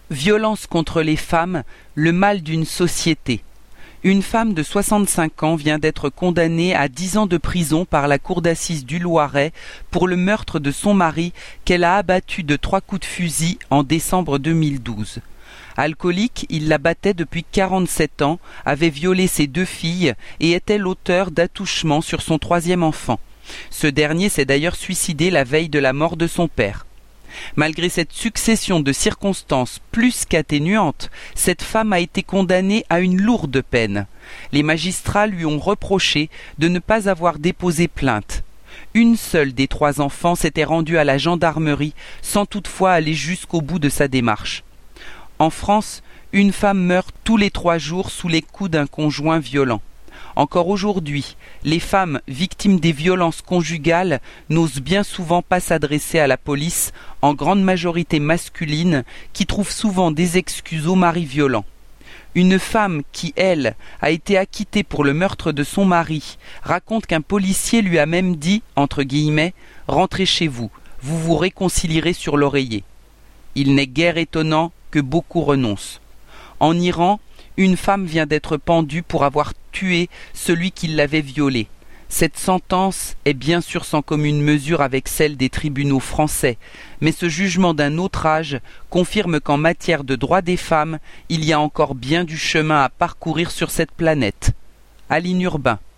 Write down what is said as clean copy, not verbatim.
Violence contre les femmes, le mal d'une société. Une femme de 65 ans vient d'être condamnée à 10 ans de prison par la cour d'assises du Loiret pour le meurtre de son mari qu'elle a abattu de 3 coups de fusil en décembre 2012. Alcoolique, il la battait depuis 47 ans, avait violé ses 2 filles et était l'auteur d'attouchements sur son 3e enfant. Ce dernier s'est d'ailleurs suicidé la veille de la mort de son père. Malgré cette succession de circonstances plus qu'atténuantes, cette femme a été condamnée à une lourde peine. Les magistrats lui ont reproché de ne pas avoir déposé plainte. Une seule des 3 enfants s'était rendue à la gendarmerie sans toutefois aller jusqu'au bout de sa démarche. En France, une femme meurt tous les 3 jours sous les coups d'un conjoint violent. Encore aujourd'hui, les femmes victimes des violences conjugales n'osent bien souvent pas s'adresser à la police, en grande majorité masculine, qui trouve souvent des excuses aux maris violents. Une femme qui, elle, a été acquittée pour le meurtre de son mari, raconte qu'un policier lui a même dit, entre guillemets, « Rentrez chez vous, vous vous réconcilierez sur l'oreiller ». Il n'est guère étonnant que beaucoup renoncent. En Iran, une femme vient d'être pendue pour avoir tué celui qui l'avait violée. Cette sentence est bien sûr sans commune mesure avec celle des tribunaux français, mais ce jugement d'un autre âge confirme qu'en matière de droits des femmes, il y a encore bien du chemin à parcourir sur cette planète. Aline Urbain.